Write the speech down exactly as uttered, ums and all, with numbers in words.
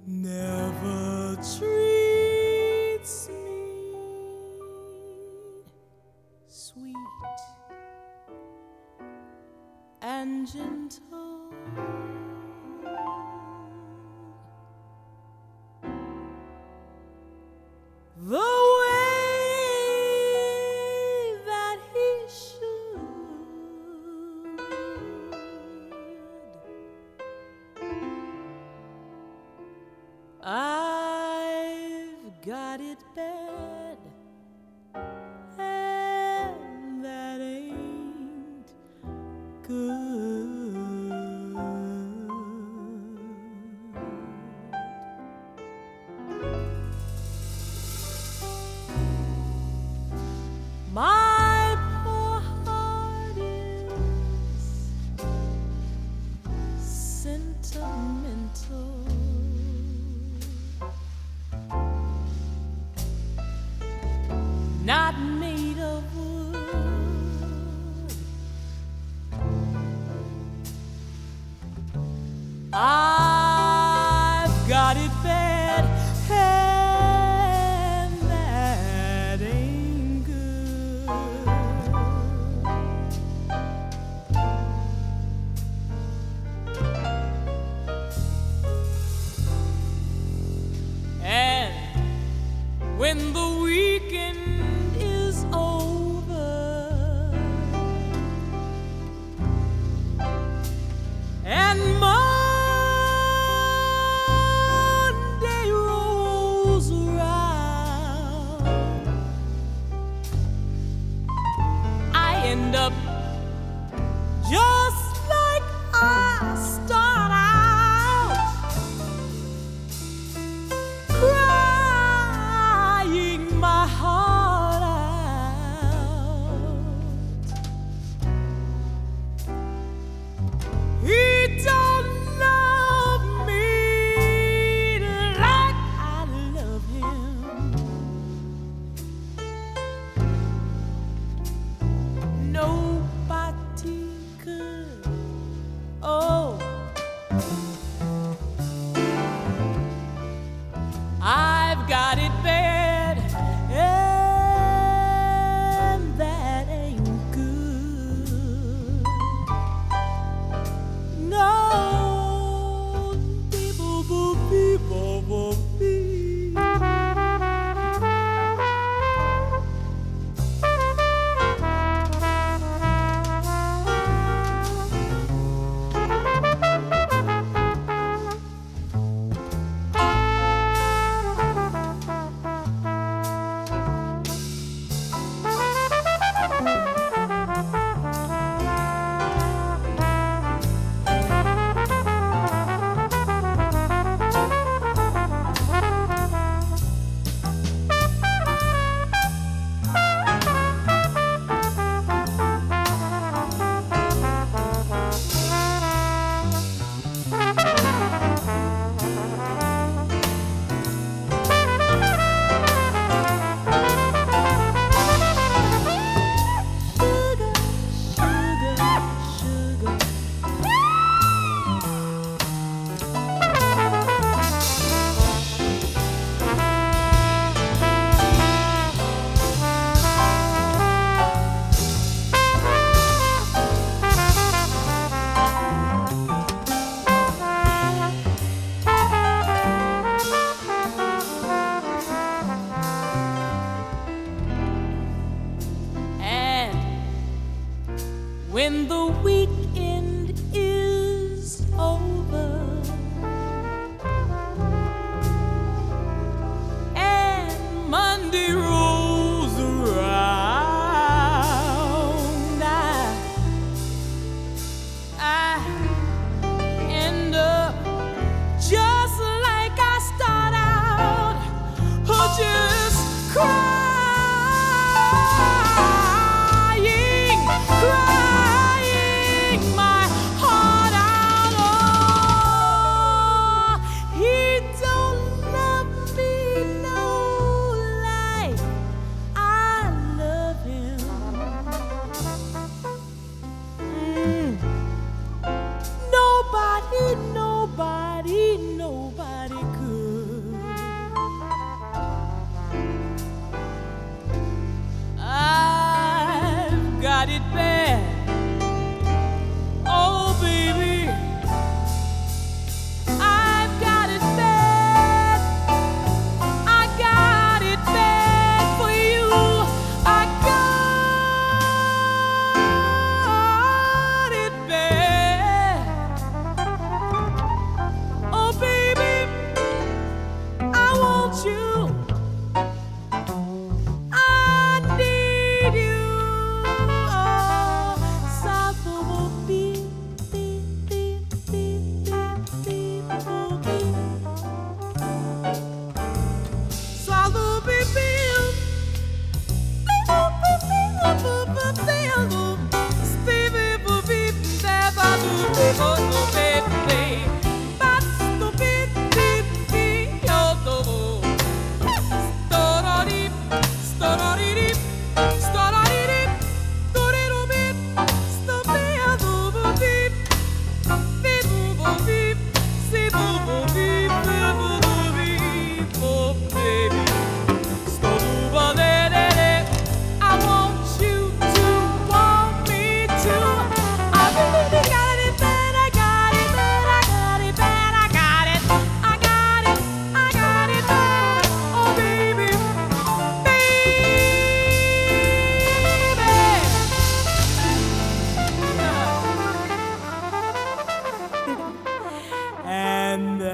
never treats me sweet and gentle. The way that he should. I've got it bad, and that ain't good. My poor heart is sentimental. Not made of wood. I've got it bad, and that ain't good. And when the weekend is over and Monday rolls around, I end up just like I start out, crying my heart out. He don't love me like I love him. Nobody could. Oh, I've got it bad, and that ain't good. No, people, people, people, when the weekend is over and Monday rolls around, I, I end up just like I start out, oh, just crying, crying. Nobody, nobody, nobody could. and